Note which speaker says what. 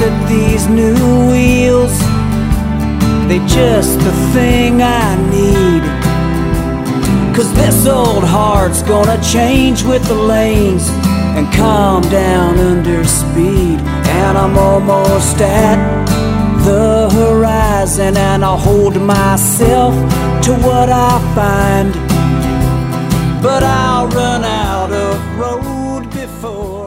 Speaker 1: with these new wheels. They just the thing I need. 'Cause this old heart's gonna change with the lanes and calm down under speed. And I'm almost at the horizon, and I'll hold myself to what I find. But I'll run out of road before